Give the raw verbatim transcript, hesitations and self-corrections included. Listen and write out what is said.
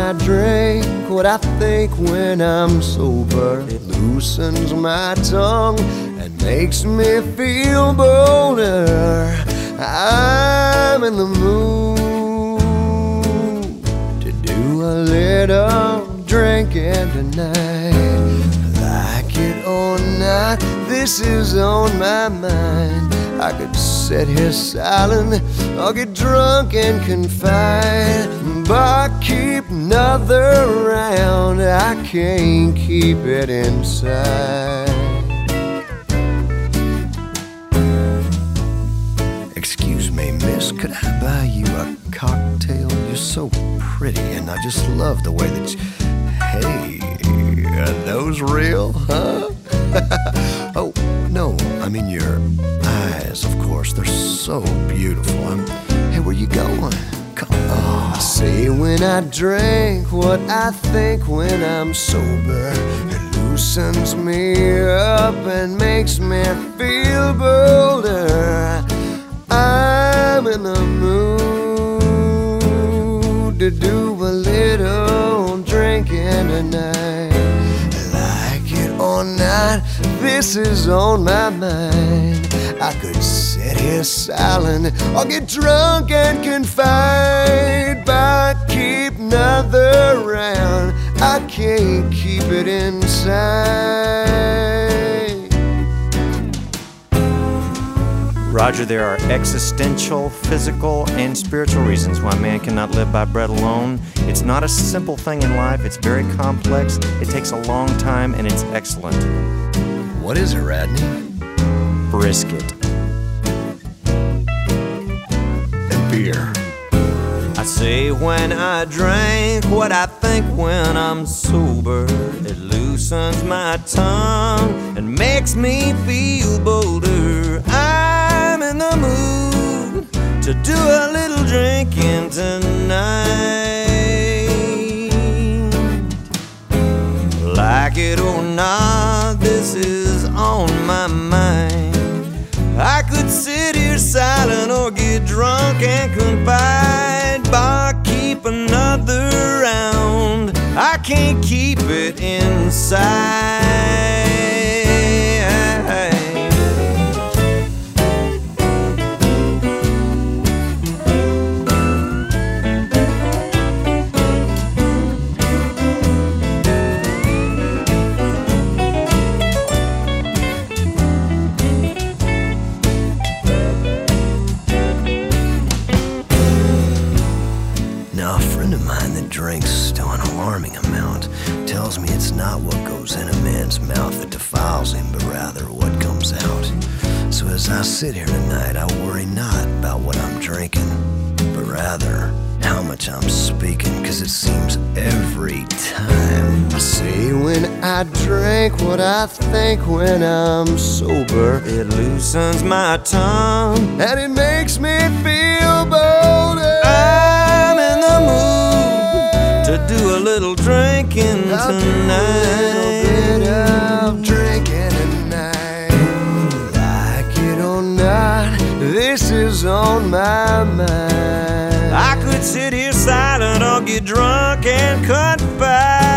I drink what I think when I'm sober. It loosens my tongue and makes me feel bolder. I'm in the mood to do a little drinking tonight. Like it or not, this is on my mind. I could sit here silent or get drunk and confide, but keep another round, I can't keep it inside. Excuse me, miss, could I buy you a cocktail? You're so pretty, and I just love the way that you... Hey, are those real, huh? Oh, no, I mean your eyes, of course. They're so beautiful. I'm, hey, where you going? Come on. I say when I drink what I think when I'm sober. It loosens me up and makes me feel bolder. I'm in the mood to do a little drinking tonight. Like it or not, this is on my mind. I could sit here silent or get drunk and confide, but keep another round, I can't keep it inside. Roger, there are existential, physical, and spiritual reasons why man cannot live by bread alone. It's not a simple thing in life. It's very complex. It takes a long time, and it's excellent. What is it, Radney? Brisket. And beer. I say when I drink what I think when I'm sober. It loosens my tongue and makes me feel bolder. I'm in the mood to do a little drinking tonight. Like it or not, this is on my mind. I could sit here silent or get drunk and confide, but keep another round, I can't keep it inside. Drinks to an alarming amount tells me it's not what goes in a man's mouth that defiles him, but rather what comes out. So as I sit here tonight, I worry not about what I'm drinking, but rather how much I'm speaking, cause it seems every time I say when I drink what I think when I'm sober. It loosens my tongue and it makes me feel bolder. I'm in the mood to do a little drinking tonight. A little bit of drinking tonight. Like it or not, this is on my mind. I could sit here silent or get drunk and confide,